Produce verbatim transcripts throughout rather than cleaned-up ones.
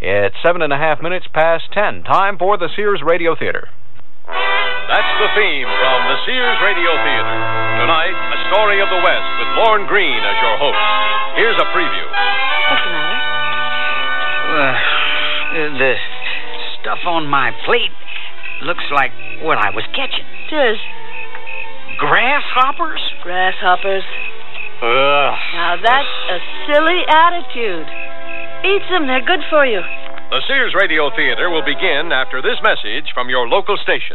It's seven and a half minutes past ten. Time for the Sears Radio Theater. That's the theme from the Sears Radio Theater. Tonight, a story of the West with Lorne Greene as your host. Here's a preview. What's the matter? Uh, the stuff on my plate looks like what I was catching. Tis. Grasshoppers? Grasshoppers. Ugh. Now that's a silly attitude. Eat them, they're good for you. The Sears Radio Theater will begin after this message from your local station.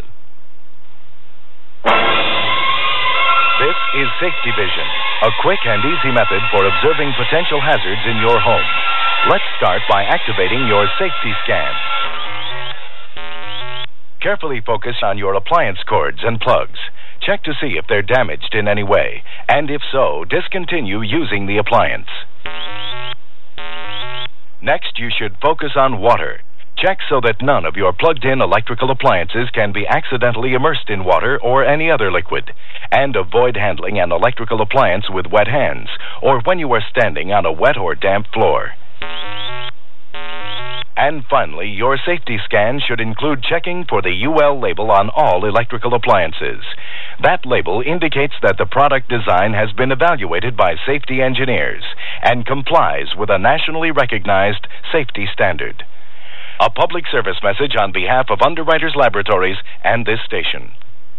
This is Safety Vision, a quick and easy method for observing potential hazards in your home. Let's start by activating your safety scan. Carefully focus on your appliance cords and plugs. Check to see if they're damaged in any way, and if so, discontinue using the appliance. Next, you should focus on water. Check so that none of your plugged-in electrical appliances can be accidentally immersed in water or any other liquid. And avoid handling an electrical appliance with wet hands, or when you are standing on a wet or damp floor. And finally, your safety scan should include checking for the U L label on all electrical appliances. That label indicates that the product design has been evaluated by safety engineers and complies with a nationally recognized safety standard. A public service message on behalf of Underwriters Laboratories and this station.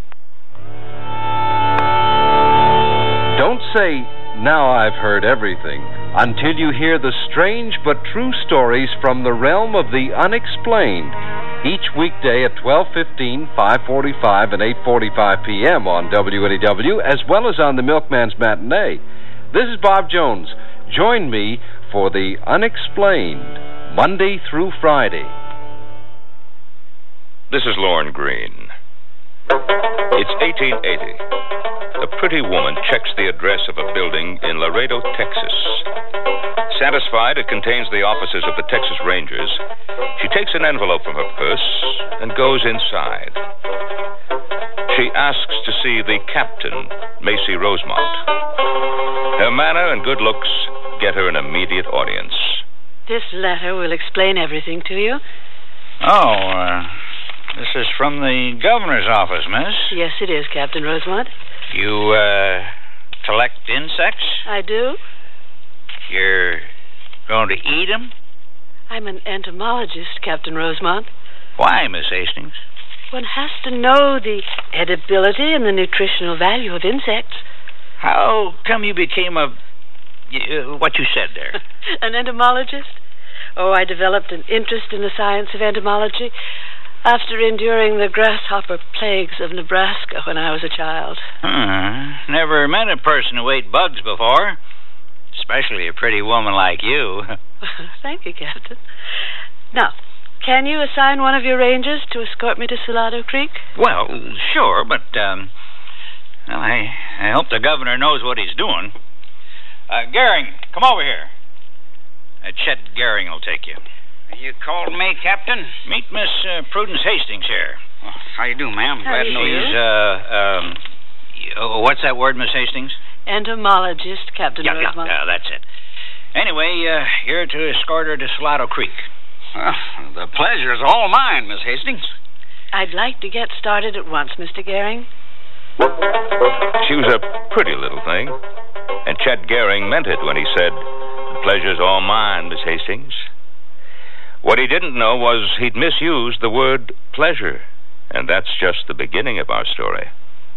Don't say, "Now I've heard everything," until you hear the strange but true stories from the realm of the unexplained. Each weekday at twelve fifteen, five forty-five, and eight forty-five p.m. on W N E W, as well as on the Milkman's Matinee. This is Bob Jones. Join me for the Unexplained, Monday through Friday. This is Lorne Greene. It's eighteen eighty. A pretty woman checks the address of a building in Laredo, Texas. Satisfied it contains the offices of the Texas Rangers, she takes an envelope from her purse and goes inside. She asks to see the captain, Macy Rosemont. Her manner and good looks get her an immediate audience. This letter will explain everything to you. Oh, uh, this is from the governor's office, miss. Yes, it is, Captain Rosemont. You, uh, collect insects? I do. You're going to eat them? I'm an entomologist, Captain Rosemont. Why, Miss Hastings? One has to know the edibility and the nutritional value of insects. How come you became a... Uh, what you said there? An entomologist? Oh, I developed an interest in the science of entomology after enduring the grasshopper plagues of Nebraska when I was a child. Hmm. Never met a person who ate bugs before, especially a pretty woman like you. Thank you, Captain. Now, can you assign one of your rangers to escort me to Salado Creek? Well, sure, but, um, well, I, I hope the governor knows what he's doing. Uh, Gehring, come over here. Uh, Chet Gehring will take you. You called me, Captain? Meet Miss uh, Prudence Hastings here. Oh, how you do, ma'am? How Glad do to know you you. She's, uh, um, y- what's that word, Miss Hastings? Entomologist, Captain Yeah, yeah, Rosemont. yeah, that's it. Anyway, uh, here to escort her to Salado Creek. Well, the pleasure's all mine, Miss Hastings. I'd like to get started at once, Mister Gehring. She was a pretty little thing, and Chet Gehring meant it when he said, "The pleasure's all mine, Miss Hastings." What he didn't know was he'd misused the word pleasure, and that's just the beginning of our story.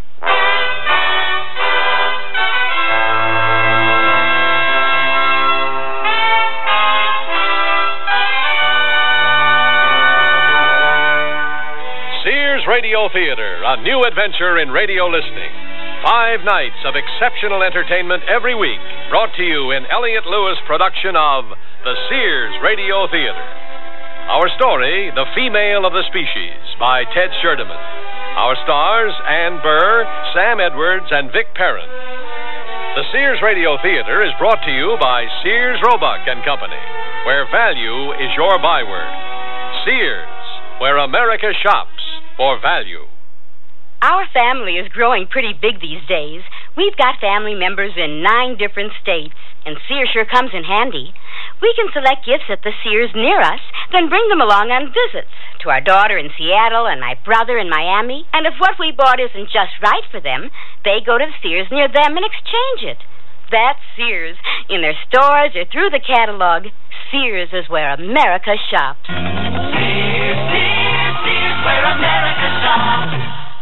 Sears Radio Theater, a new adventure in radio listening. Five nights of exceptional entertainment every week, brought to you in Elliott Lewis production of the Sears Radio Theater. Our story, The Female of the Species, by Ted Sherdeman. Our stars, Ann Burr, Sam Edwards, and Vic Perrin. The Sears Radio Theater is brought to you by Sears Roebuck and Company, where value is your byword. Sears, where America shops for value. Our family is growing pretty big these days. We've got family members in nine different states, and Sears sure comes in handy. We can select gifts at the Sears near us, then bring them along on visits to our daughter in Seattle and my brother in Miami. And if what we bought isn't just right for them, they go to the Sears near them and exchange it. That's Sears. In their stores or through the catalog, Sears is where America shops. Sears, Sears, Sears, where America shops.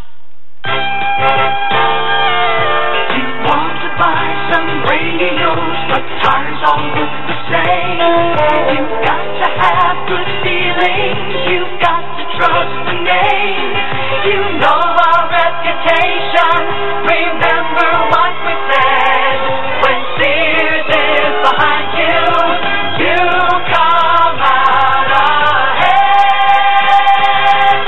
You want to buy some radios, but tires all look the same. You've got to have good feelings. You've got to trust the name. You know our reputation. Remember what we said. When Sears is behind you, you come out ahead.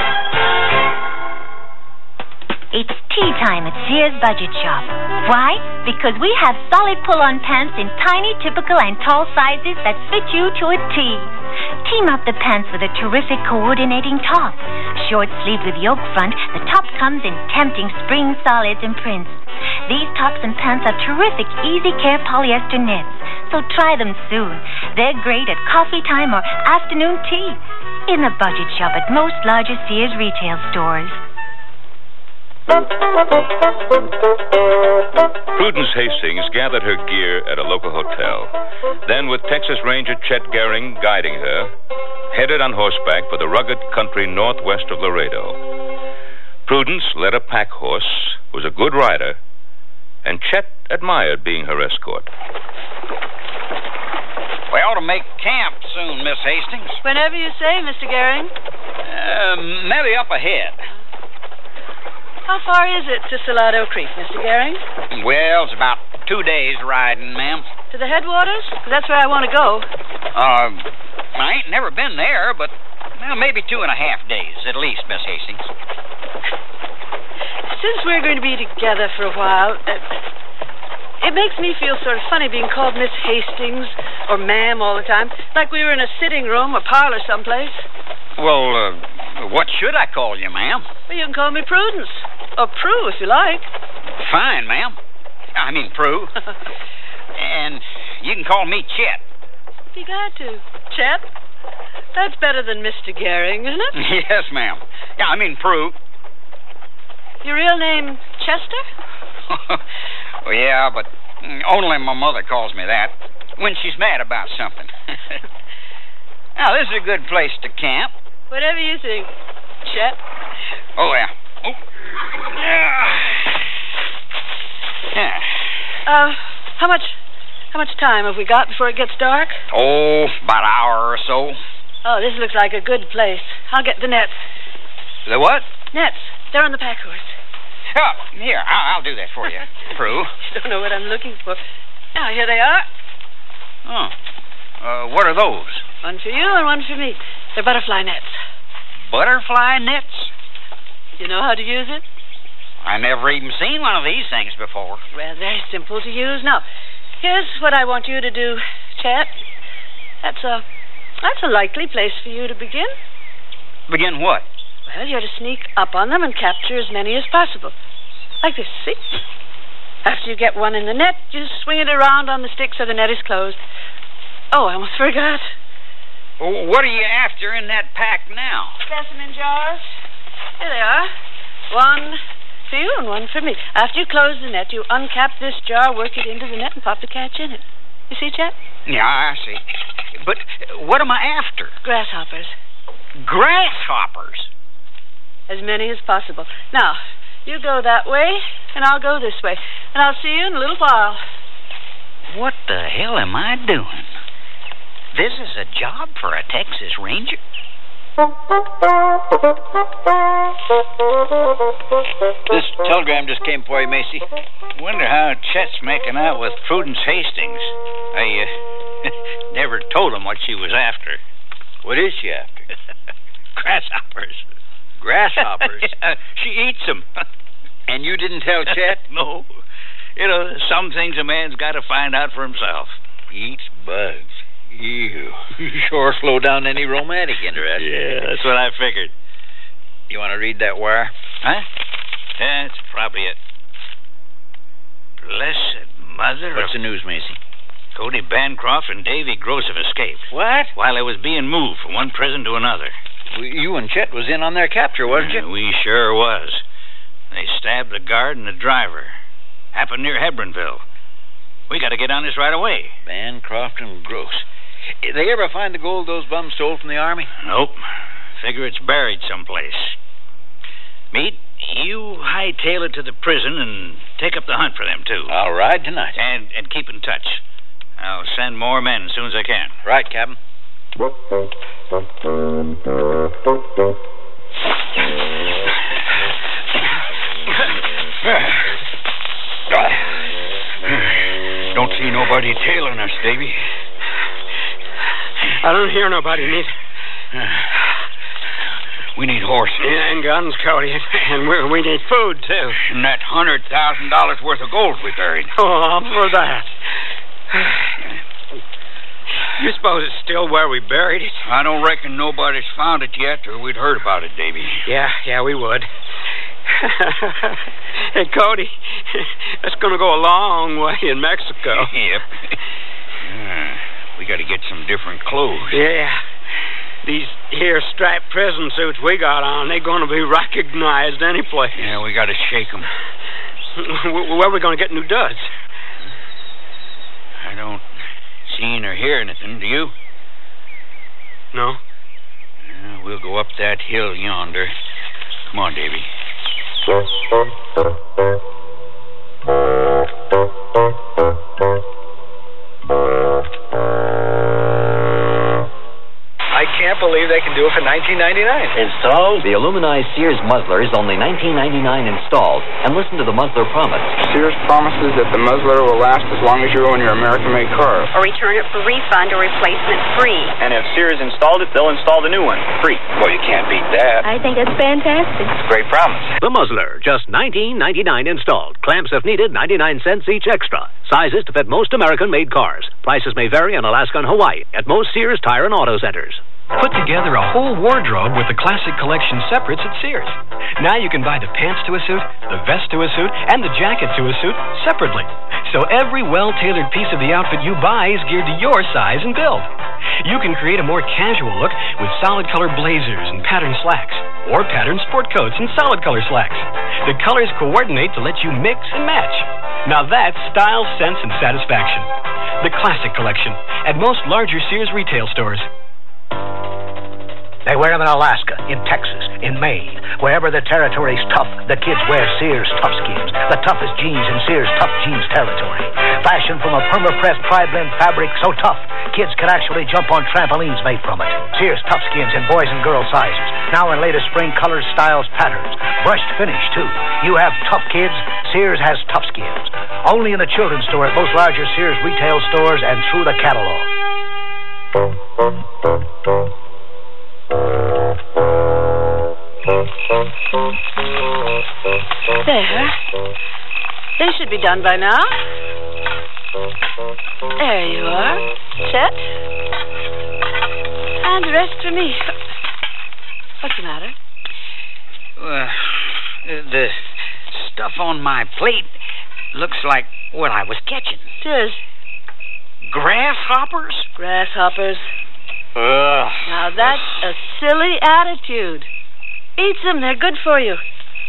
It's tea time at Sears Budget Shop. Why? Because we have solid pull-on pants in tiny, typical, and tall sizes that fit you to a T. Team up the pants with a terrific coordinating top. Short sleeved with yoke front, the top comes in tempting spring solids and prints. These tops and pants are terrific easy care polyester knits, so try them soon. They're great at coffee time or afternoon tea. In the Budget Shop at most larger Sears retail stores. Prudence Hastings gathered her gear at a local hotel. Then, with Texas Ranger Chet Gehring guiding her, headed on horseback for the rugged country northwest of Laredo. Prudence led a pack horse, was a good rider, and Chet admired being her escort. We ought to make camp soon, Miss Hastings. Whenever you say, Mister Gehring. Uh, maybe up ahead. How far is it to Salado Creek, Mister Gehring? Well, it's about two days riding, ma'am. To the headwaters? That's where I want to go. Uh, I ain't never been there, but well, maybe two and a half days at least, Miss Hastings. Since we're going to be together for a while, uh, it makes me feel sort of funny being called Miss Hastings or ma'am all the time, like we were in a sitting room or parlor someplace. Well, uh, what should I call you, ma'am? Well, you can call me Prudence. Or Prue, if you like. Fine, ma'am. I mean, Prue. And you can call me Chet. Be glad to. Chet? That's better than Mister Gehring, isn't it? Yes, ma'am. Yeah, I mean, Prue. Your real name, Chester? Well, yeah, but only my mother calls me that when she's mad about something. Now, this is a good place to camp. Whatever you think, Chet. Oh, yeah. Oh. Yeah. Yeah. Uh, how much, how much time have we got before it gets dark? Oh, about an hour or so. Oh, this looks like a good place. I'll get the nets. The what? Nets. They're on the pack horse. Oh, here, I'll, I'll do that for you, Prue. You don't know what I'm looking for. Now, here they are. Oh. Uh, what are those? One for you and one for me. They're butterfly nets. Butterfly nets? You know how to use it? I never even seen one of these things before. Well, they're simple to use. Now, here's what I want you to do, Chet. That's a, that's a likely place for you to begin. Begin what? Well, you're to sneak up on them and capture as many as possible. Like this, see? After you get one in the net, you swing it around on the stick so the net is closed. Oh, I almost forgot. What are you after in that pack now? Specimen jars. Here they are. One for you and one for me. After you close the net, you uncap this jar, work it into the net, and pop the catch in it. You see, Chet? Yeah, I see. But what am I after? Grasshoppers. Grasshoppers? As many as possible. Now, you go that way, and I'll go this way. And I'll see you in a little while. What the hell am I doing? This is a job for a Texas Ranger? This telegram just came for you, Macy. Wonder how Chet's making out with Prudence Hastings. I uh, never told him what she was after. What is she after? Grasshoppers. Grasshoppers? Yeah, she eats them. And you didn't tell Chet? No. You know, some things a man's got to find out for himself. Eats bugs. Ew. Sure slow down any romantic interest. Yeah, that's what I figured. You want to read that wire? Huh? That's probably it. Blessed Mother What's of... the news, Macy? Cody Bancroft and Davy Gross have escaped. What? While they was being moved from one prison to another. You and Chet was in on their capture, wasn't you? Uh, we sure was. They stabbed the guard and the driver. Happened near Hebronville. We got to get on this right away. Bancroft and Gross. Did they ever find the gold those bums stole from the Army? Nope. Figure it's buried someplace. Meat, you hightail it to the prison and take up the hunt for them, too. I'll ride tonight. And, and keep in touch. I'll send more men as soon as I can. Right, Captain. Don't see nobody tailing us, Davy. I don't hear nobody, Nate. We need horses. Yeah, and guns, Cody. And we, we need food, too. And that hundred thousand dollars worth of gold we buried. Oh, for that. You suppose it's still where we buried it? I don't reckon nobody's found it yet, or we'd heard about it, Davy. Yeah, yeah, we would. Hey, Cody, that's going to go a long way in Mexico. Yep. Uh, we got to get some different clothes. Yeah. These here striped prison suits we got on, they're going to be recognized any place. Yeah, we got to shake them. Where are we going to get new duds? I don't see or hear anything, do you? No. Uh, we'll go up that hill yonder. Come on, Davy. I can't believe they can do it for nineteen ninety-nine. Installed? The Illumini Sears muzzler is only nineteen ninety-nine installed. And listen to the muzzler promise. Sears promises that the muzzler will last as long as you own your American-made car. Or return it for refund or replacement free. And if Sears installed it, they'll install the new one free. Well, you can't beat that. I think it's fantastic. It's a great promise. The muzzler, just nineteen ninety-nine installed. Clamps if needed, ninety-nine cents each extra. Sizes to fit most American-made cars. Prices may vary in Alaska and Hawaii at most Sears Tire and Auto Centers. Put together a whole wardrobe with the Classic Collection separates at Sears. Now you can buy the pants to a suit, the vest to a suit, and the jacket to a suit separately. So every well-tailored piece of the outfit you buy is geared to your size and build. You can create a more casual look with solid color blazers and patterned slacks, or patterned sport coats and solid color slacks. The colors coordinate to let you mix and match. Now that's style, sense, and satisfaction. The Classic Collection at most larger Sears retail stores. They wear them in Alaska, in Texas, in Maine. Wherever the territory's tough, the kids wear Sears Tough Skins, the toughest jeans in Sears Tough Jeans territory. Fashioned from a perma-pressed tri-blend fabric so tough, kids can actually jump on trampolines made from it. Sears Tough Skins in boys and girl sizes. Now in latest spring colors, styles, patterns. Brushed finish, too. You have tough kids, Sears has Tough Skins. Only in the children's store at most larger Sears retail stores and through the catalog. There. They should be done by now. There you are. Set. And the rest for me. What's the matter? Uh, the stuff on my plate looks like what I was catching. It is. Grasshoppers? Grasshoppers. Ugh. Now that's a silly attitude. Eat them, they're good for you.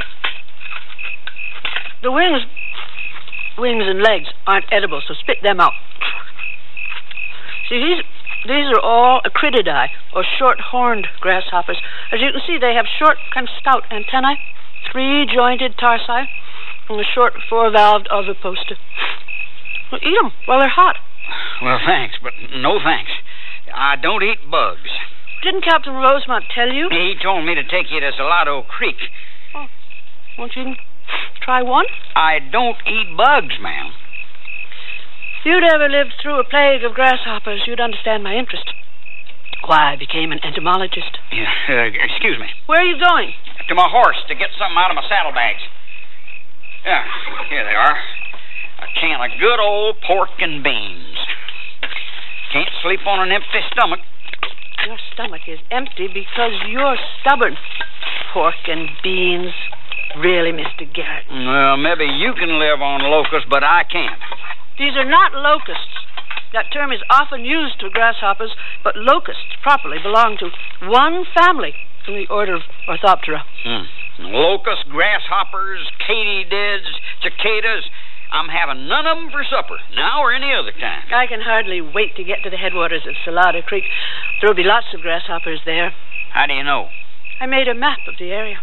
The wings, wings and legs aren't edible, so spit them out. See, these these are all acrididae, or short-horned grasshoppers. As you can see, they have short, kind of stout antennae, three-jointed tarsi, and a short four-valved ovipositor. Well, eat them while they're hot. Well, thanks, but no thanks. I don't eat bugs. Didn't Captain Rosemont tell you? He told me to take you to Salado Creek. Oh, won't you try one? I don't eat bugs, ma'am. If you'd ever lived through a plague of grasshoppers, you'd understand my interest. Why I became an entomologist. Yeah, uh, excuse me. Where are you going? To my horse to get something out of my saddlebags. Yeah, here they are. A can of good old pork and beans. Can't sleep on an empty stomach. Your stomach is empty because you're stubborn. Pork and beans. Really, Mister Garrett? Well, maybe you can live on locusts, but I can't. These are not locusts. That term is often used to grasshoppers, but locusts properly belong to one family in the order of Orthoptera. Hmm. Locusts, grasshoppers, katydids, cicadas. I'm having none of them for supper, now or any other time. I can hardly wait to get to the headwaters of Salada Creek. There'll be lots of grasshoppers there. How do you know? I made a map of the area.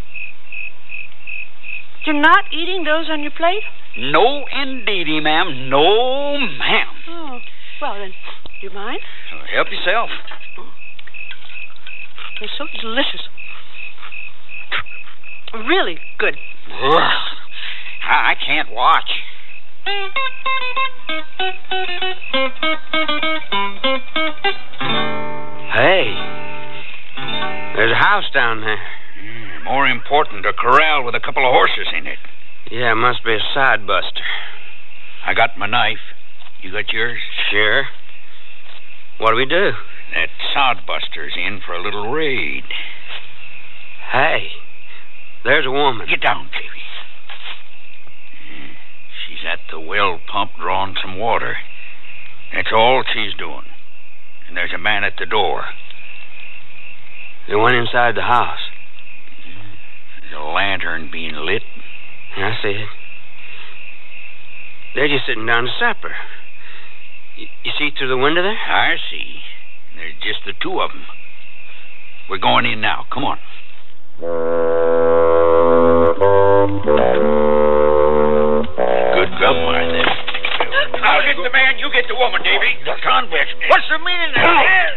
You're not eating those on your plate? No, indeedy, ma'am. No, ma'am. Oh, well then, do you mind? Well, help yourself. They're so delicious. Really good. Ugh. I can't watch. Hey, there's a house down there. Mm, more important, a corral with a couple of horses in it. Yeah, it must be a side buster. I got my knife. You got yours? Sure. What do we do? That sodbuster's in for a little raid. Hey, there's a woman. Get down, Davy. Mm, she's at the well pump drawing some water. That's all she's doing. And there's a man at the door. The one inside the house. There's a lantern being lit. I see it. They're just sitting down to supper. You, you see through the window there? I see. There's just the two of them. We're going in now. Come on. Good grub, Martha. I'll get the man, you get the woman, Davy. The convicts. What's the meaning of that?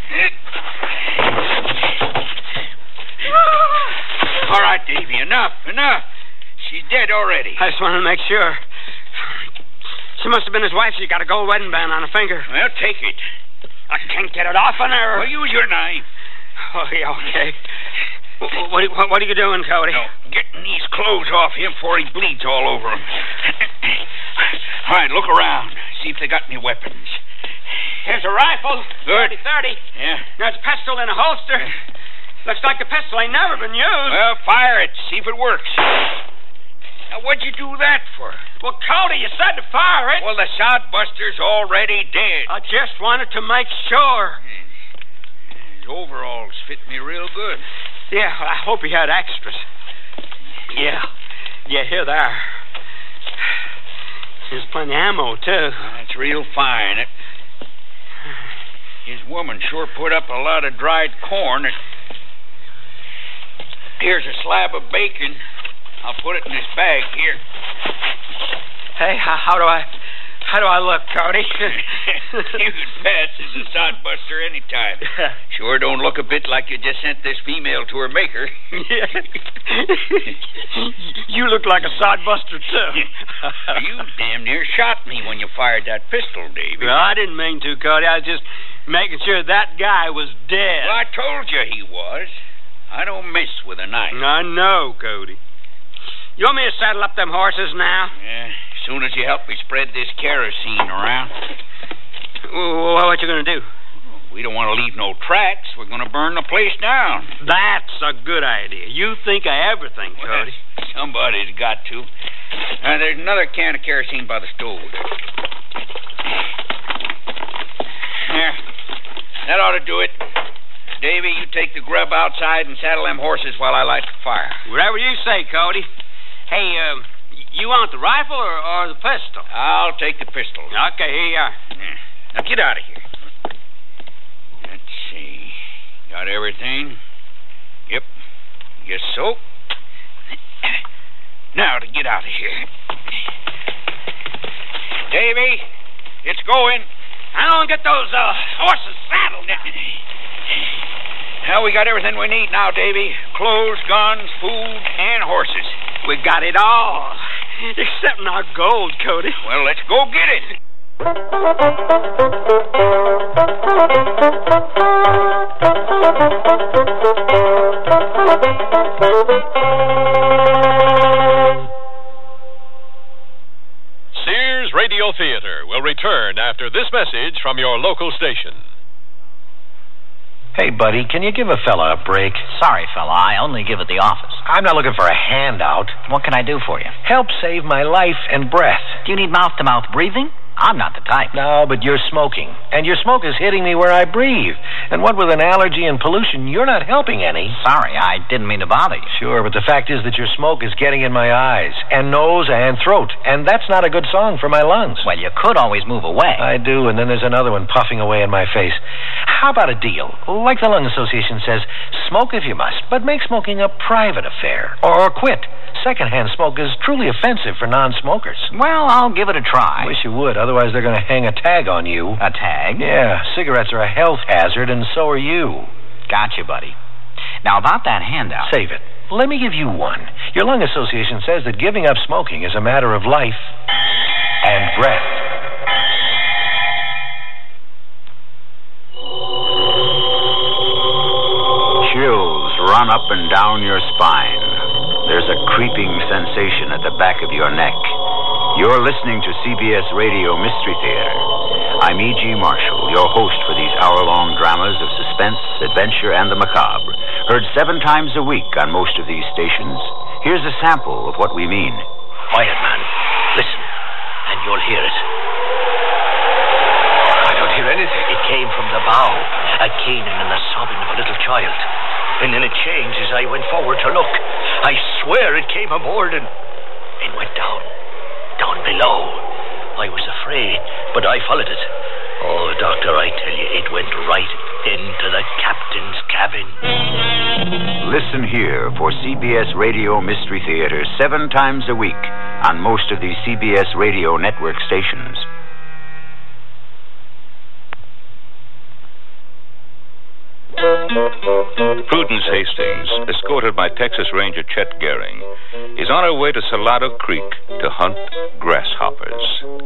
All right, Davy, enough, enough. She's dead already. I just wanted to make sure. She must have been his wife. She got a gold wedding band on her finger. Well, take it. I can't get it off on her. Well, use your knife. Oh, yeah, okay. What, what, what, what are you doing, Cody? No, getting these clothes off him before he bleeds all over him. All right, look around. See if they got any weapons. Here's a rifle. Good. thirty thirty. Yeah. There's a pistol in a holster. Looks like the pistol ain't never been used. Well, fire it. See if it works. Now, what'd you do that for? Well, Cody, you said to fire it. Well, the sodbuster's already dead. I just wanted to make sure. His overalls fit me real good. Yeah, well, I hope he had extras. Yeah. Yeah, here they are. There's plenty of ammo, too. That's real fine. It, his woman sure put up a lot of dried corn. It, here's a slab of bacon. I'll put it in this bag here. Hey, how, how do I... How do I look, Cody? You can pass as a sodbuster anytime. Sure don't look a bit like you just sent this female to her maker. You look like a sodbuster, too. You damn near shot me when you fired that pistol, Davy. Well, I didn't mean to, Cody. I was just making sure that guy was dead. Well, I told you he was. I don't mess with a knife. I know, Cody. You want me to saddle up them horses now? Yeah. As soon as you help me spread this kerosene around. Well, what you going to do? We don't want to leave no tracks. We're going to burn the place down. That's a good idea. You think of everything, Cody. Well, somebody's got to. Uh, there's another can of kerosene by the stove. There. That ought to do it. Davy, you take the grub outside and saddle them horses while I light the fire. Whatever you say, Cody. Hey, uh... you want the rifle or, or the pistol? I'll take the pistol. Okay, here you are. Yeah. Now get out of here. Let's see. Got everything? Yep. Guess so. Now to get out of here. Davy, it's going. I don't get those uh, horses saddled. Now we got everything we need now, Davy. Clothes, guns, food, and horses. We got it all. Except our gold, Cody. Well, let's go get it. Sears Radio Theater will return after this message from your local station. Hey, buddy, can you give a fella a break? Sorry, fella, I only give at the office. I'm not looking for a handout. What can I do for you? Help save my life and breath. Do you need mouth-to-mouth breathing? I'm not the type. No, but you're smoking. And your smoke is hitting me where I breathe. And what with an allergy and pollution, you're not helping any. Sorry, I didn't mean to bother you. Sure, but the fact is that your smoke is getting in my eyes, and nose, and throat. And that's not a good song for my lungs. Well, you could always move away. I do, and then there's another one puffing away in my face. How about a deal? Like the Lung Association says, smoke if you must, but make smoking a private affair. Or, or quit. Secondhand smoke is truly offensive for non-smokers. Well, I'll give it a try. Wish you would, otherwise they're going to hang a tag on you. A tag? Yeah, cigarettes are a health hazard, and so are you. Gotcha, buddy. Now, about that handout... Save it. Let me give you one. Your Lung Association says that giving up smoking is a matter of life and breath. Chills run up and down your spine. There's a creeping sensation at the back of your neck. You're listening to C B S Radio Mystery Theater. I'm E G. Marshall, your host for these hour-long dramas of suspense, adventure, and the macabre. Heard seven times a week on most of these stations. Here's a sample of what we mean. Quiet, man. Listen, and you'll hear it. I don't hear anything. It came from the bow, a keening and the sobbing of a little child. And then it changed as I went forward to look. I swear it came aboard and it went down, down below. I was afraid, but I followed it. Oh, Doctor, I tell you, it went right into the captain's cabin. Listen here for C B S Radio Mystery Theater seven times a week on most of these C B S Radio network stations. Prudence Hastings, escorted by Texas Ranger Chet Gehring, is on her way to Salado Creek to hunt grasshoppers.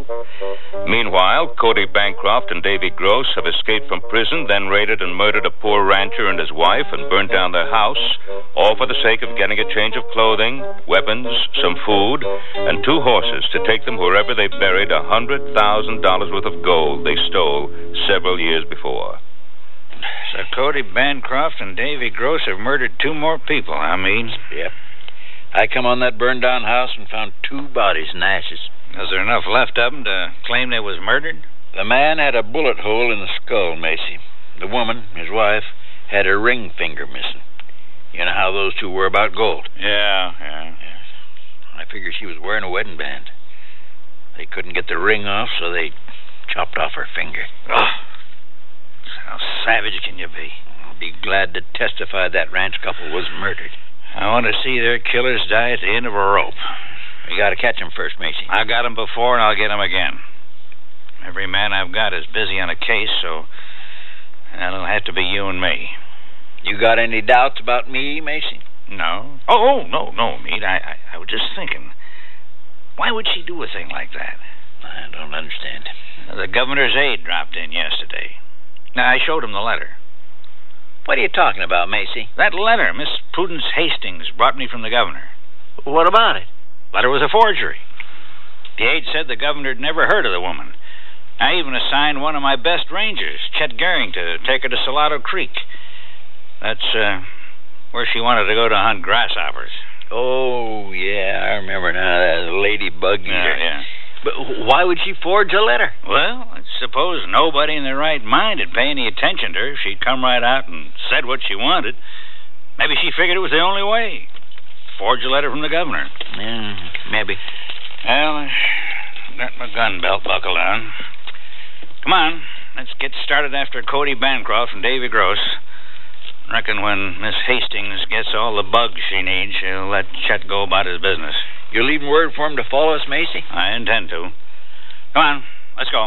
Meanwhile, Cody Bancroft and Davy Gross have escaped from prison, then raided and murdered a poor rancher and his wife and burned down their house, all for the sake of getting a change of clothing, weapons, some food, and two horses to take them wherever they buried a hundred thousand dollars worth of gold they stole several years before. So Cody Bancroft and Davy Gross have murdered two more people, I mean. Yep. I come on that burned-down house and found two bodies in ashes. Was there enough left of them to claim they was murdered? The man had a bullet hole in the skull, Macy. The woman, his wife, had her ring finger missing. You know how those two were about gold? Yeah, yeah. yeah. I figured she was wearing a wedding band. They couldn't get the ring off, so they chopped off her finger. Oh. How savage can you be? I'll be glad to testify that ranch couple was murdered. I want to see their killers die at the end of a rope. You got to catch them first, Macy. I got them before, and I'll get them again. Every man I've got is busy on a case, so it'll have to be you and me. You got any doubts about me, Macy? No. Oh, no, no, Meade. I, I, I was just thinking. Why would she do a thing like that? I don't understand. The governor's aide dropped in yesterday. Now, I showed him the letter. What are you talking about, Macy? That letter Miss Prudence Hastings brought me from the governor. What about it? Letter was a forgery. The aide said the governor had never heard of the woman. I even assigned one of my best rangers, Chet Gehring, to take her to Salado Creek. That's uh, where she wanted to go to hunt grasshoppers. Oh, yeah, I remember now. That ladybug eater. Yeah, yeah. But why would she forge a letter? Well, I suppose nobody in their right mind would pay any attention to her. She'd come right out and said what she wanted. Maybe she figured it was the only way. Forge a letter from the governor. Yeah, maybe. Well, I've got my gun belt buckled on. Come on, let's get started after Cody Bancroft and Davy Gross. Reckon when Miss Hastings gets all the bugs she needs, she'll let Chet go about his business. You're leaving word for him to follow us, Macy? I intend to. Come on, let's go.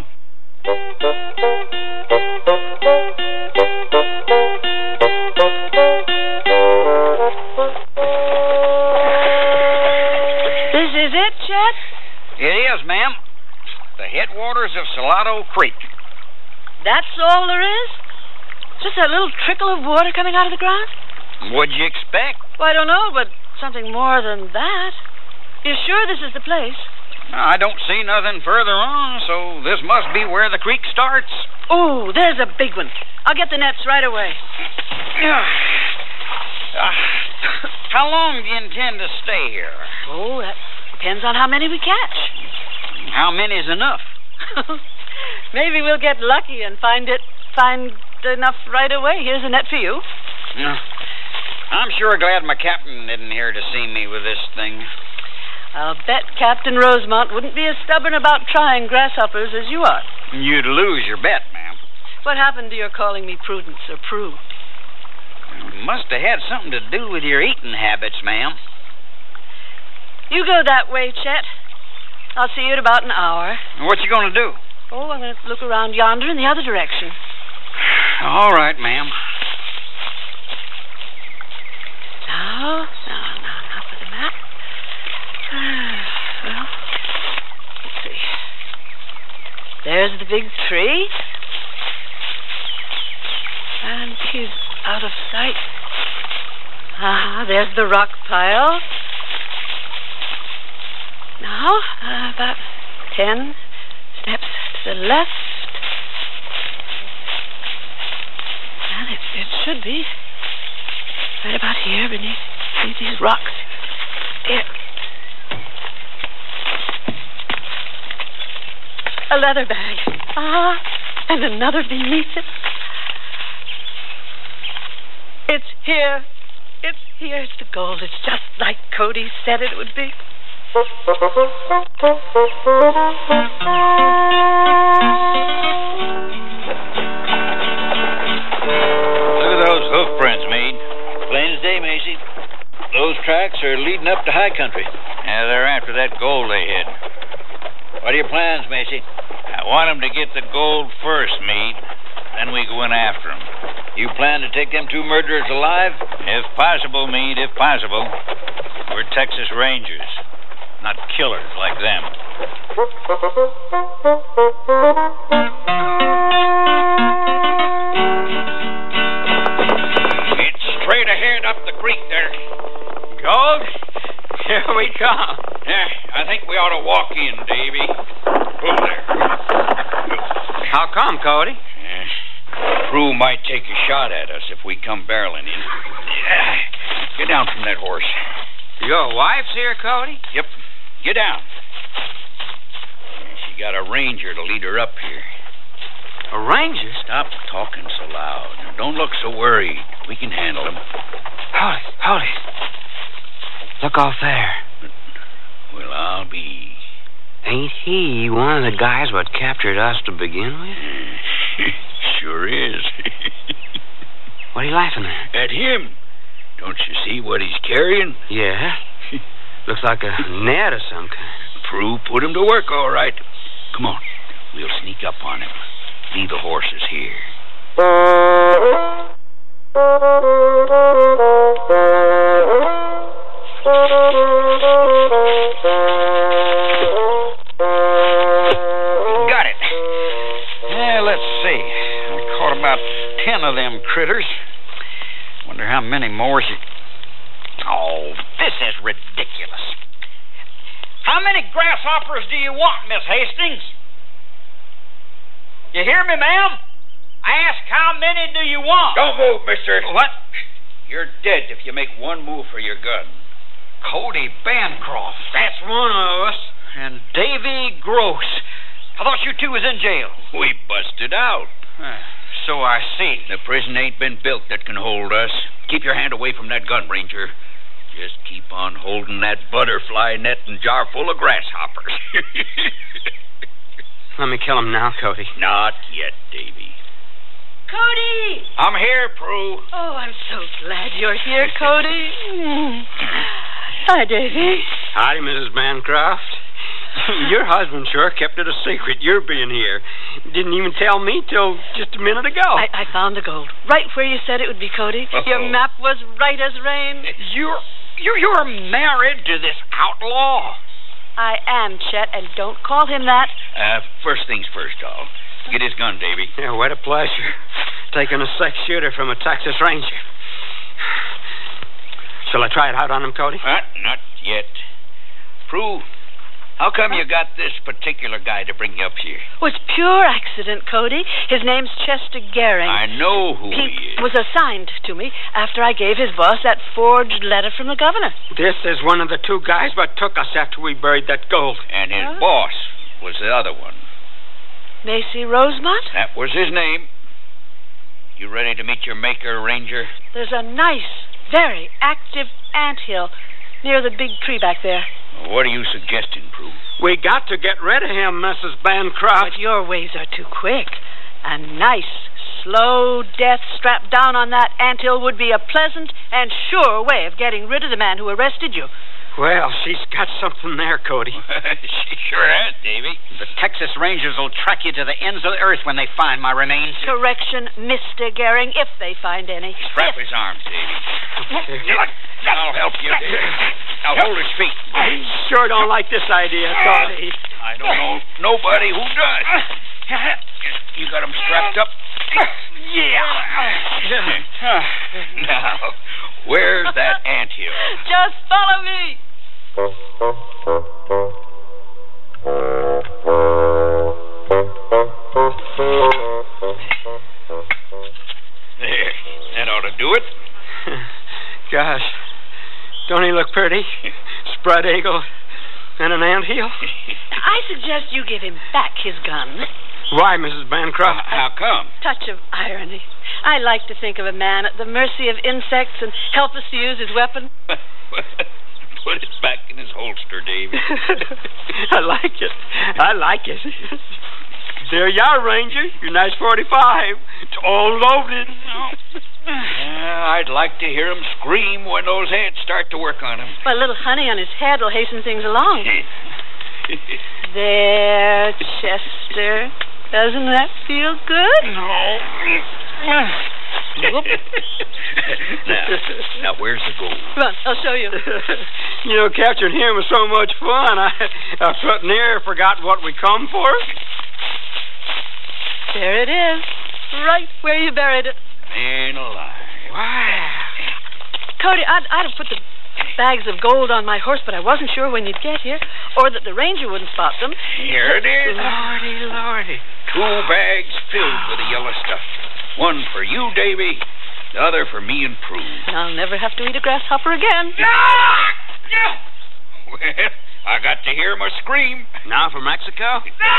This is it, Chet? It is, ma'am. The headwaters of Salado Creek. That's all there is? Just a little trickle of water coming out of the ground? What'd you expect? Well, I don't know, but something more than that. You're sure this is the place? I don't see nothing further on, so this must be where the creek starts. Oh, there's a big one. I'll get the nets right away. Uh, how long do you intend to stay here? Oh, that depends on how many we catch. How many's enough? Maybe we'll get lucky and find it, find enough right away. Here's a net for you. Yeah. I'm sure glad my captain isn't here to see me with this thing. I'll bet Captain Rosemont wouldn't be as stubborn about trying grasshoppers as you are. You'd lose your bet, ma'am. What happened to your calling me Prudence or Prue? It must have had something to do with your eating habits, ma'am. You go that way, Chet. I'll see you in about an hour. What you going to do? Oh, I'm going to look around yonder in the other direction. All right, ma'am. Now, now, now, now for the map. Uh, well, let's see. There's the big tree. And he's out of sight. Ah, there's the rock pile. Now, uh, about ten steps to the left. And it, it should be right about here beneath, beneath these rocks. Here. A leather bag. Ah, and another beneath it. It's here. It's here. It's the gold. It's just like Cody said it would be. Look at those hoof prints, Meade. Plain as day, Macy. Those tracks are leading up to high country. Yeah, they're after that gold they hid. What are your plans, Macy? I want them to get the gold first, Meade. Then we go in after them. You plan to take them two murderers alive? If possible, Meade, if possible. We're Texas Rangers, not killers like them. It's straight ahead up the creek there. Gold? Here we come. Yeah, I think we ought to walk in, Davy. Over there. How come, Cody? Yeah. Prue might take a shot at us if we come barreling in. Yeah. Get down from that horse. Your wife's here, Cody? Yep. Get down. She got a ranger to lead her up here. A ranger? Stop talking so loud. Now, don't look so worried. We can handle him. Hold it, hold it. Look off there. Well, I'll be... Ain't he one of the guys what captured us to begin with? Sure is. What are you laughing at? At him. Don't you see what he's carrying? Yeah. Looks like a net of some kind. Prue put him to work, all right. Come on. We'll sneak up on him. Leave the horses here. Got it. Yeah, let's see. I caught about ten of them critters. Wonder how many more she... Oh, this is ridiculous. How many grasshoppers do you want, Miss Hastings? You hear me, ma'am? I ask, how many do you want? Don't move, mister. What? You're dead if you make one move for your gun. Cody Bancroft. That's one of us. And Davy Gross. I thought you two was in jail. We busted out. So I see. The prison ain't been built that can hold us. Keep your hand away from that gun, Ranger. Just keep on holding that butterfly net and jar full of grasshoppers. Let me kill him now, Cody. Not yet, Davy. Cody! I'm here, Prue. Oh, I'm so glad you're here, Cody. Mm. Hi, Davy. Howdy, Missus Bancroft. Your husband sure kept it a secret, your being here. Didn't even tell me till just a minute ago. I, I found the gold. Right where you said it would be, Cody. Uh-oh. Your map was right as rain. You're, you're, you're married to this outlaw. I am, Chet, and don't call him that. Uh, first things first, doll. Get his gun, Davy. Yeah, what a pleasure. Taking a six shooter from a Texas Ranger. Shall I try it out on him, Cody? Uh, not yet. Prue, how come you got this particular guy to bring you up here? Oh, it's pure accident, Cody. His name's Chester Gehring. I know who he, he is. was assigned to me after I gave his boss that forged letter from the governor. This is one of the two guys what took us after we buried that gold. And his huh? boss was the other one. Macy Rosemont? That was his name. You ready to meet your maker, Ranger? There's a nice, very active anthill near the big tree back there. What are you suggesting, Prue? We got to get rid of him, Missus Bancroft. But your ways are too quick. A nice, slow death strapped down on that anthill would be a pleasant and sure way of getting rid of the man who arrested you. Well, she's got something there, Cody. She sure has, Davy. The Texas Rangers will track you to the ends of the earth when they find my remains. Correction, Mister Gehring, if they find any. Strap his arms, Davy. I'll help you. Now hold his feet. I sure don't like this idea, Cody. I don't know nobody who does. You got him strapped up? Yeah. Now, where's that anthill? Just follow me. There. That ought to do it. Gosh. Don't he look pretty? Spread eagle and an anthill? I suggest you give him back his gun. Why, Missus Bancroft? How come? Touch of irony. I like to think of a man at the mercy of insects and helpless to use his weapon. Put it back in his holster, Davy. I like it. I like it. There you are, Ranger. Your nice forty-five. It's all loaded. Uh, I'd like to hear him scream when those heads start to work on him. Well, a little honey on his head will hasten things along. There, Chester. Doesn't that feel good? No. now, now, where's the gold? Run, I'll show you. You know, capturing him was so much fun. I, I put near forgot what we come for. There it is, right where you buried it. Man alive. Wow. Cody, I'd, I'd have put the bags of gold on my horse, but I wasn't sure when you'd get here, or that the ranger wouldn't spot them. Here it is. Lordy, lordy. Two bags filled with the yellow stuff. One for you, Davy. The other for me and Prue. I'll never have to eat a grasshopper again. Well, I got to hear my scream. Now for Mexico?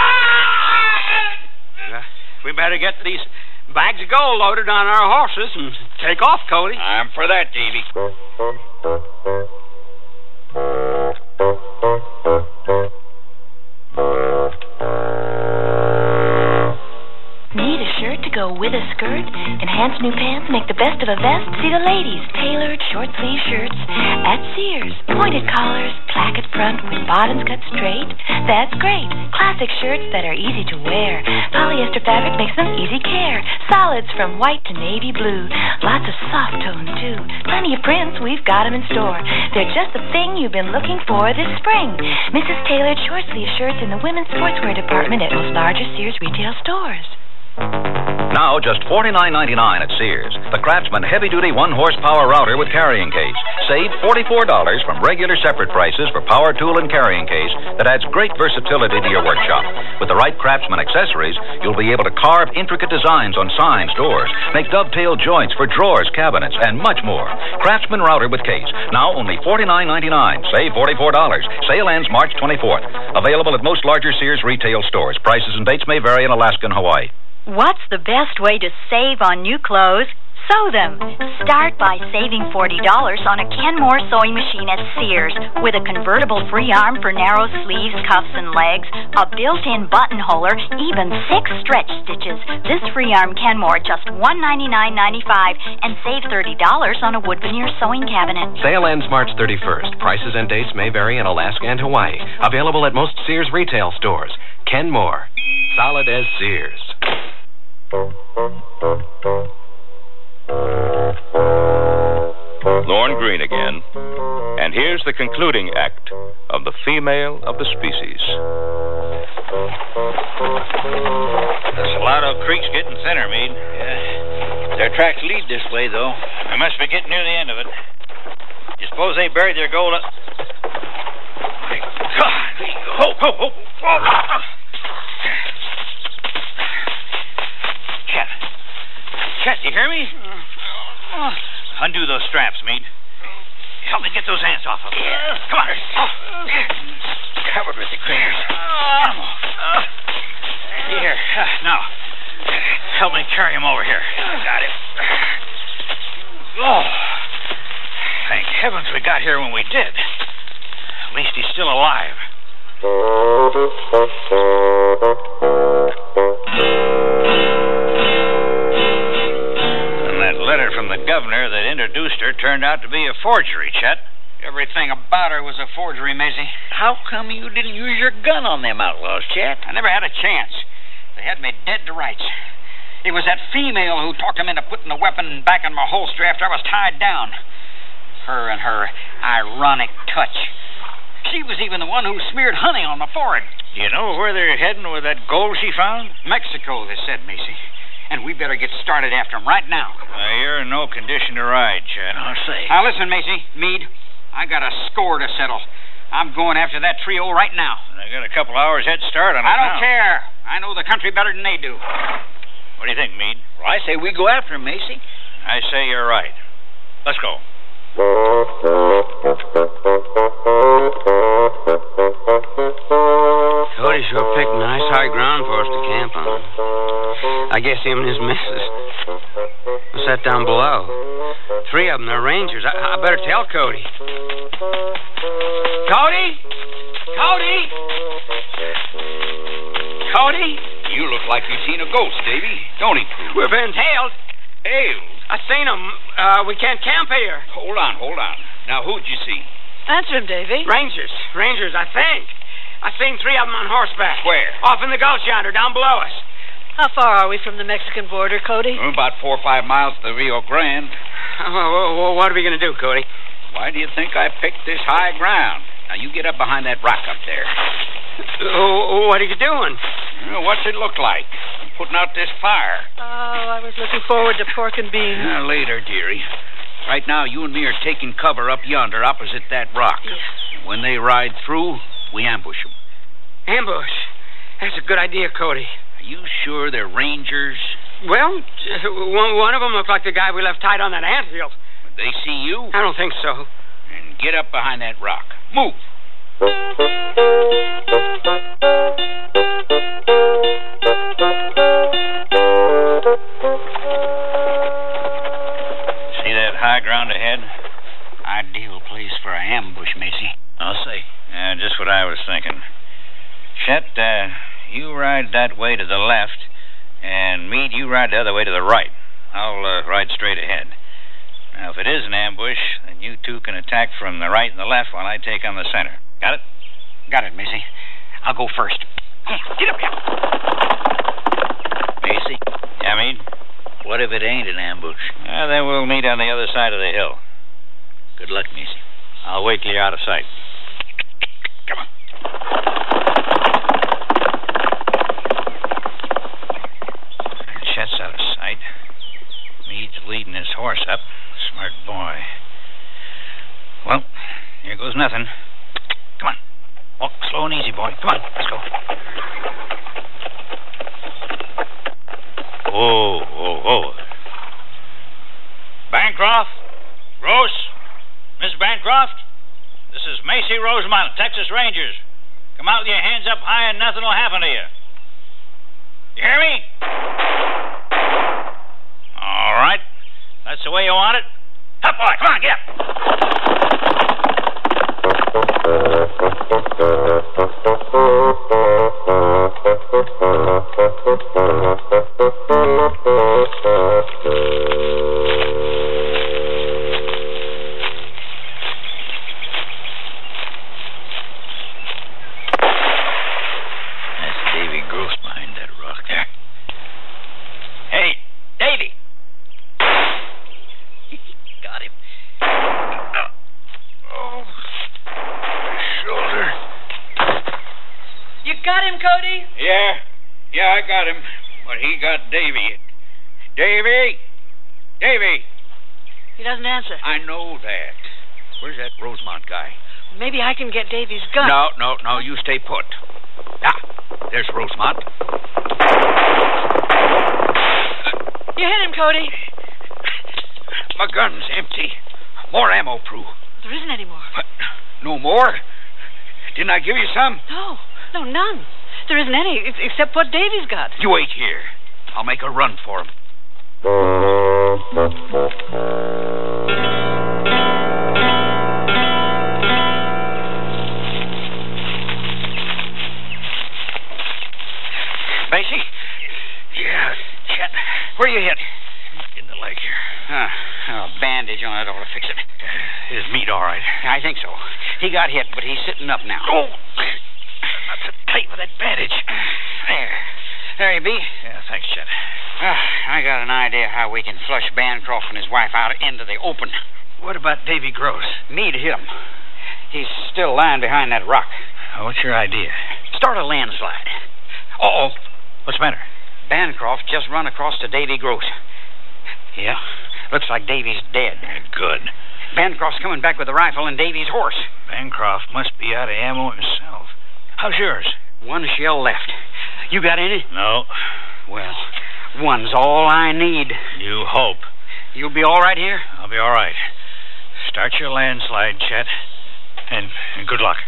Uh, we better get these bags of gold loaded on our horses and take off, Cody. I'm for that, Davy. Need a shirt to go with a skirt? Enhance new pants, make the best of a vest? See the ladies, tailored short sleeve shirts at Sears. Pointed collars, placket front with bottoms cut straight. That's great. Classic shirts that are easy to wear. Polyester fabric makes them easy care. Solids from white to navy blue. Lots of soft tones too. Plenty of prints, we've got them in store. They're just the thing you've been looking for this spring. Missus Tailored short sleeve shirts in the women's sportswear department at most larger Sears retail stores. Now just forty-nine ninety-nine at Sears. The Craftsman heavy-duty one-horsepower router with carrying case. Save forty-four dollars from regular separate prices for power tool and carrying case that adds great versatility to your workshop. With the right Craftsman accessories, you'll be able to carve intricate designs on signs, doors, make dovetail joints for drawers, cabinets, and much more. Craftsman router with case. Now only forty-nine ninety-nine. Save forty-four dollars. Sale ends March twenty-fourth. Available at most larger Sears retail stores. Prices and dates may vary in Alaska and Hawaii. What's the best way to save on new clothes? Sew them. Start by saving forty dollars on a Kenmore sewing machine at Sears with a convertible free arm for narrow sleeves, cuffs, and legs, a built-in buttonholer, even six stretch stitches. This free arm Kenmore just one hundred ninety-nine ninety-five and save thirty dollars on a wood veneer sewing cabinet. Sale ends March thirty-first. Prices and dates may vary in Alaska and Hawaii. Available at most Sears retail stores. Kenmore. Solid as Sears. Lorne Greene again. And here's the concluding act of The Female of the Species. The Salado Creek's getting thinner, Meade. Yeah. Their tracks lead this way, though. We must be getting near the end of it. You suppose they buried their gold up... My God! Ho, ho, ho! Oh. Chet. Chet, you hear me? Undo those straps, Meade. Help me get those hands off of them. Yeah. Come on. Covered with the cream. Come on. Here, uh, now, help me carry him over here. Got him. Oh, thank heavens we got here when we did. At least he's still alive. And that letter from the governor that introduced her turned out to be a forgery, Chet. Everything about her was a forgery, Macy. How come you didn't use your gun on them outlaws, Chet? I never had a chance. They had me dead to rights. It was that female who talked them into putting the weapon back in my holster after I was tied down. Her and her ironic touch. She was even the one who smeared honey on my forehead. You know where they're heading with that gold she found? Mexico, they said, Macy. And we better get started after them right now. Uh, you're in no condition to ride, Chet. I'll say. Now listen, Macy, Meade. I got a score to settle. I'm going after that trio right now. I got a couple hours head start on it I don't now. care. I know the country better than they do. What do you think, Meade? Well, I say we go after him, Macy. I say you're right. Let's go. Cody sure picked nice high ground for us to camp on. I guess him and his missus. I sat down below. Three of them are rangers. I, I better tell Cody. Cody? Cody? Cody? You look like you've seen a ghost, Davy, don't he? We're being tailed. Tailed? I seen them. Uh, we can't camp here. Hold on, hold on. Now, who'd you see? Answer him, Davy. Rangers. Rangers, I think. I seen three of them on horseback. Where? Off in the gulch yonder, down below us. How far are we from the Mexican border, Cody? Oh, about four or five miles to the Rio Grande. Uh, well, well, what are we going to do, Cody? Why do you think I picked this high ground? Now, you get up behind that rock up there. Uh, what are you doing? Well, what's it look like? I'm putting out this fire. Oh, I was looking forward to pork and beans. Now, later, dearie. Right now, you and me are taking cover up yonder opposite that rock. Yes. When they ride through, we ambush them. Ambush? That's a good idea, Cody. Are you sure they're rangers? Well, one, one of them looked like the guy we left tied on that anthill. Did they see you? I don't think so. Then get up behind that rock. Move. See that high ground ahead? Ideal place for an ambush, Macy. I'll say. Yeah, just what I was thinking. Chet, uh, you ride that way to the left, and Meade, you ride the other way to the right. I'll uh, ride straight ahead. Now, if it is an ambush, then you two can attack from the right and the left while I take on the center. Got it? Got it, Macy. I'll go first. Get up here. Macy? Yeah, Meade? What if it ain't an ambush? Uh, then we'll meet on the other side of the hill. Good luck, Macy. I'll wait till you're out of sight. Come on. Chet's out of sight. Meade's leading his horse up. Smart boy. Well, here goes nothing. Come on. Walk slow and easy, boy. Come on, let's go. Oh, oh, oh. Bancroft? Rose? Miss Bancroft? This is Macy Rosemont, Texas Rangers. Come out with your hands up high and nothing will happen to you. You hear me? All right. That's the way you want it. Up, boy. Come on, get Davy. Davy! Davy! He doesn't answer. I know that. Where's that Rosemont guy? Maybe I can get Davy's gun. No, no, no, you stay put. Ah, there's Rosemont. You hit him, Cody. My gun's empty. More ammo, Prue. There isn't any more. What? No more? Didn't I give you some? No, no, none. There isn't any, ex- except what Davy's got. You wait here. I'll make a run for him. Macy? Yeah, Chet. Where you hit? In the leg here. Uh, a bandage on it ought to fix it. His meat all right? I think so. He got hit, but he's sitting up now. Oh! Not so tight with that bandage. There. There you be. Yeah, thanks, Chet. Uh, I got an idea how we can flush Bancroft and his wife out into the open. What about Davy Gross? Meet him. He's still lying behind that rock. Oh, what's your idea? Start a landslide. Uh-oh. What's the matter? Bancroft just run across to Davy Gross. Yeah, looks like Davy's dead. Yeah, good. Bancroft's coming back with a rifle and Davy's horse. Bancroft must be out of ammo himself. How's yours? One shell left. You got any? No. Well, one's all I need. You hope. You'll be all right here? I'll be all right. Start your landslide, Chet. And, and good luck.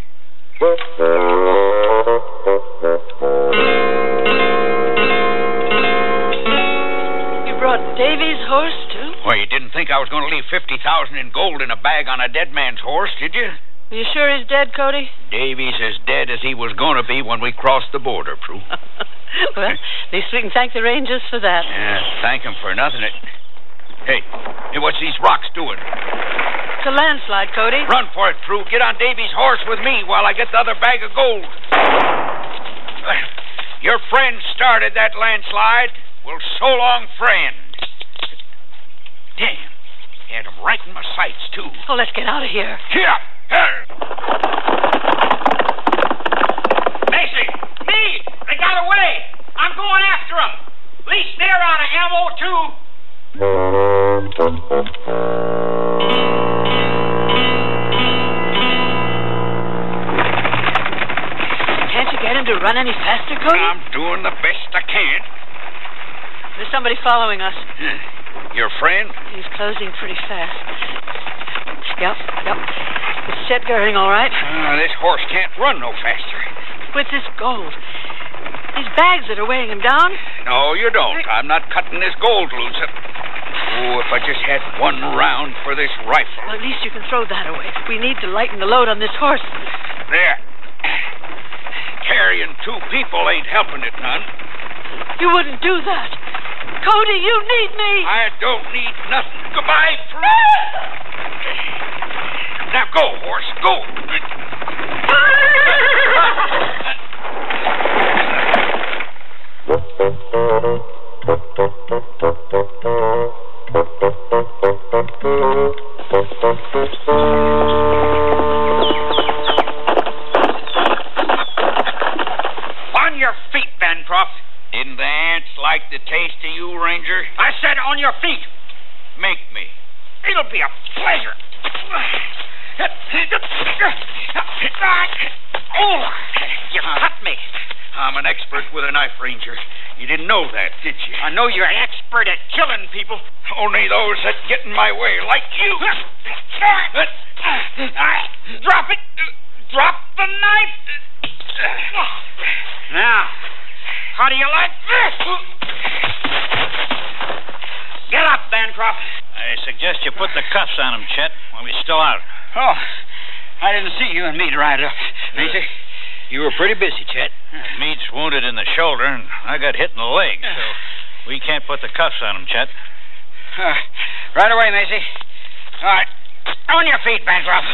You brought Davy's horse, too? Well, you didn't think I was going to leave fifty thousand in gold in a bag on a dead man's horse, did you? Are you sure he's dead, Cody? Davy's as dead as he was going to be when we crossed the border, Prue. Well, at least we can thank the Rangers for that. Yeah, thank him for nothing. It... Hey, hey, what's these rocks doing? It's a landslide, Cody. Run for it, Prue. Get on Davy's horse with me while I get the other bag of gold. Your friend started that landslide. Well, so long, friend. Damn. Had him right in my sights, too. Oh, let's get out of here. Here. Here. Macy! Me! They got away! I'm going after them! At least they're out of ammo, too! Can't you get him to run any faster, Cody? I'm doing the best I can. There's somebody following us. Your friend? He's closing pretty fast. Yep, yep. Is Chet Goering all right? Uh, this horse can't run no faster. With this gold. These bags that are weighing him down? No, you don't. I'm not cutting this gold loose. Oh, if I just had one round for this rifle. Well, at least you can throw that away. We need to lighten the load on this horse. There. Carrying two people ain't helping it none. You wouldn't do that. Cody, you need me. I don't need nothing. Goodbye, Prue. Now go, horse, go. On your feet, Bancroft. Didn't the ants like the taste of you, Ranger? I said on your feet. Make me. It'll be a pleasure. Oh, you cut me. I'm an expert with a knife, Ranger. You didn't know that, did you? I know you're an expert at killing people. Only those that get in my way, like you. Drop it. Drop the knife. Now, how do you like this? Get up, Bancroft. I suggest you put the cuffs on him, Chet, while he's still out. Oh, I didn't see you and Meade ride up. Macy, you were pretty busy, Chet. Meade's wounded in the shoulder, and I got hit in the leg, so we can't put the cuffs on him, Chet. Uh, right away, Macy. All right. On your feet, Bancroft.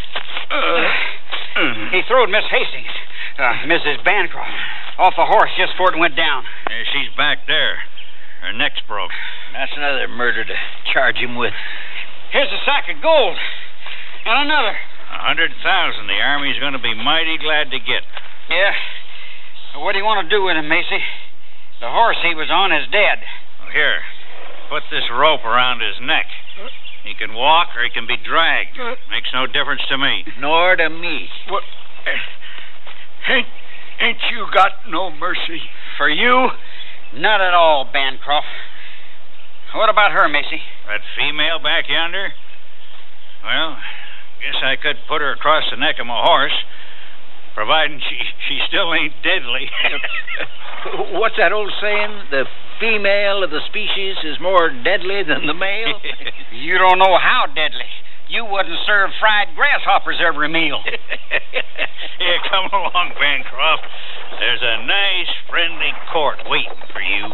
Uh, he throwed Miss Hastings, uh, Missus Bancroft, off the horse just before it went down. Yeah, she's back there. Her neck's broke. That's another murder to charge him with. Here's a sack of gold. And another. A hundred thousand the Army's going to be mighty glad to get. Yeah. What do you want to do with him, Macy? The horse he was on is dead. Well, here. Put this rope around his neck. He can walk or he can be dragged. Makes no difference to me. Nor to me. What? Ain't, ain't you got no mercy? For you? Not at all, Bancroft. What about her, Macy? That female back yonder? Well, guess I could put her across the neck of my horse. Providing she, she still ain't deadly. What's that old saying? The female of the species is more deadly than the male? You don't know how deadly. You wouldn't serve fried grasshoppers every meal. Here, come along, Bancroft. There's a nice, friendly court waiting for you.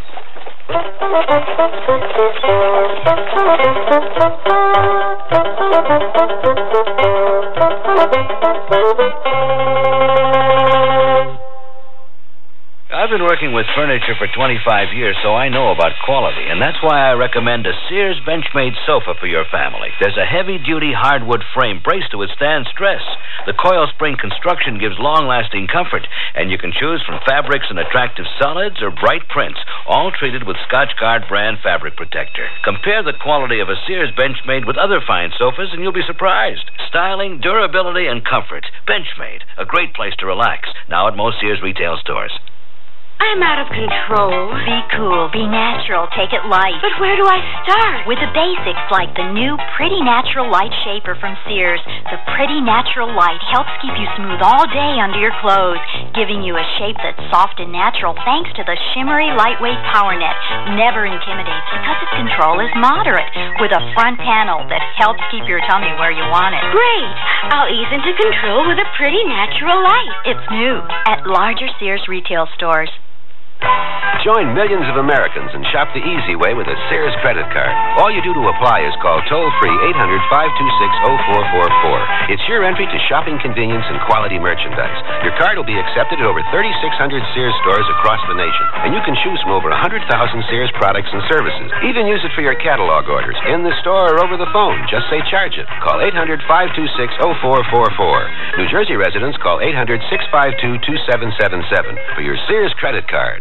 I've been working with furniture for twenty-five years, so I know about quality, and that's why I recommend a Sears Benchmade sofa for your family. There's a heavy-duty hardwood frame braced to withstand stress. The coil spring construction gives long-lasting comfort, and you can choose from fabrics and attractive solids or bright prints, all treated with Scotchgard brand fabric protector. Compare the quality of a Sears Benchmade with other fine sofas, and you'll be surprised. Styling, durability, and comfort. Benchmade, a great place to relax. Now at most Sears retail stores. I'm out of control. Be cool, be natural, take it light. But where do I start? With the basics like the new Pretty Natural Light Shaper from Sears. The Pretty Natural Light helps keep you smooth all day under your clothes, giving you a shape that's soft and natural thanks to the shimmery, lightweight power net. Never intimidates because its control is moderate, with a front panel that helps keep your tummy where you want it. Great! I'll ease into control with a Pretty Natural Light. It's new at larger Sears retail stores. Join millions of Americans and shop the easy way with a Sears credit card. All you do to apply is call toll-free eight hundred, five two six, oh four four four. It's your entry to shopping convenience and quality merchandise. Your card will be accepted at over thirty-six hundred Sears stores across the nation, and you can choose from over one hundred thousand Sears products and services. Even use it for your catalog orders, in the store or over the phone. Just say charge it. Call eight hundred, five two six, oh four four four. New Jersey residents call eight hundred, six five two, two seven seven seven for your Sears credit card.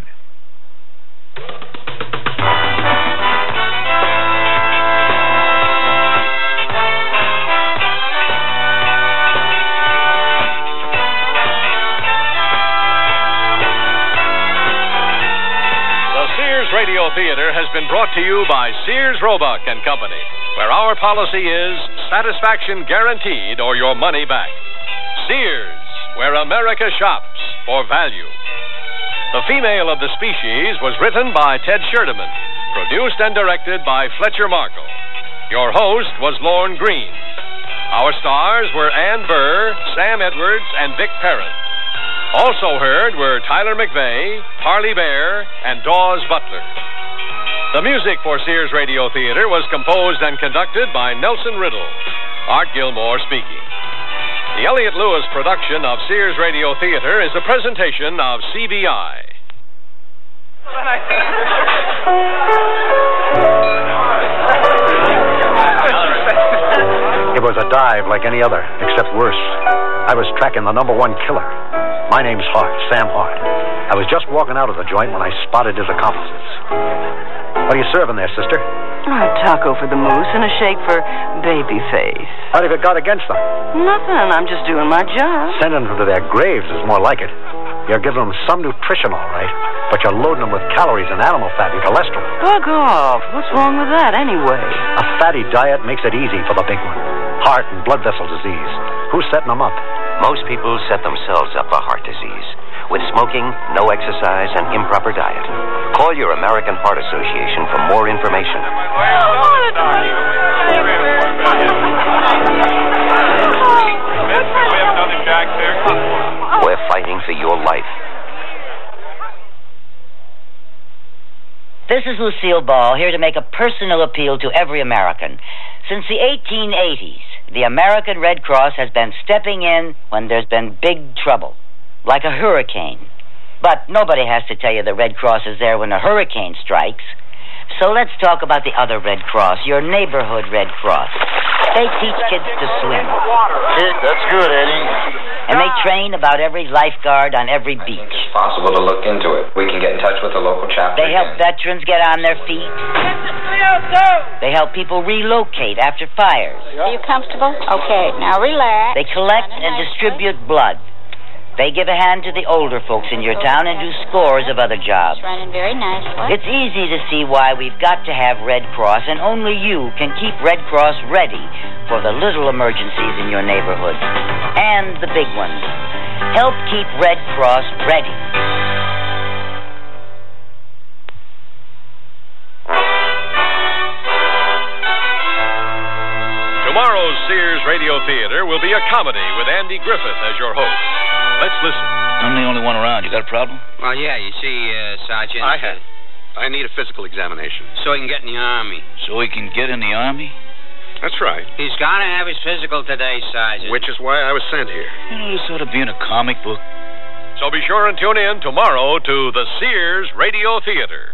Radio Theater has been brought to you by Sears Roebuck and Company, where our policy is satisfaction guaranteed or your money back. Sears, where America shops for value. The Female of the Species was written by Ted Scherdeman, produced and directed by Fletcher Markle. Your host was Lorne Green. Our stars were Ann Burr, Sam Edwards, and Vic Perrin. Also heard were Tyler McVeigh, Parley Bear, and Dawes Butler. The music for Sears Radio Theater was composed and conducted by Nelson Riddle. Art Gilmore speaking. The Elliott Lewis production of Sears Radio Theater is a presentation of C B I. It was a dive like any other, except worse. I was tracking the number one killer. My name's Hart, Sam Hart. I was just walking out of the joint when I spotted his accomplices. What are you serving there, sister? A taco for the moose and a shake for Babyface. How have you got against them? Nothing. I'm just doing my job. Sending them to their graves is more like it. You're giving them some nutrition, all right, but you're loading them with calories and animal fat and cholesterol. Bug off. What's wrong with that, anyway? A fatty diet makes it easy for the big one. Heart and blood vessel disease. Who's setting them up? Most people set themselves up for heart disease with smoking, no exercise, and improper diet. Call your American Heart Association for more information. We're fighting for your life. This is Lucille Ball, here to make a personal appeal to every American. Since the eighteen eighties, the American Red Cross has been stepping in when there's been big trouble, like a hurricane. But nobody has to tell you the Red Cross is there when a hurricane strikes. So let's talk about the other Red Cross, your neighborhood Red Cross. They teach kids to swim. That's good, Eddie. And they train about every lifeguard on every beach. It's possible to look into it. We can get in touch with the local chapter. They help veterans get on their feet. They help people relocate after fires. Are you comfortable? Okay, now relax. They collect and distribute blood. They give a hand to the older folks in your town and do scores of other jobs. It's running very nicely. It's easy to see why we've got to have Red Cross, and only you can keep Red Cross ready for the little emergencies in your neighborhood and the big ones. Help keep Red Cross ready. Tomorrow's Sears Radio Theater will be a comedy with Andy Griffith as your host. Let's listen. I'm the only one around. You got a problem? Well, yeah, you see, uh, Sergeant... I have. I need a physical examination. So he can get in the Army. So he can get in the Army? That's right. He's got to have his physical today, Sergeant. Which is why I was sent here. You know, this ought to be in a comic book. So be sure and tune in tomorrow to the Sears Radio Theater.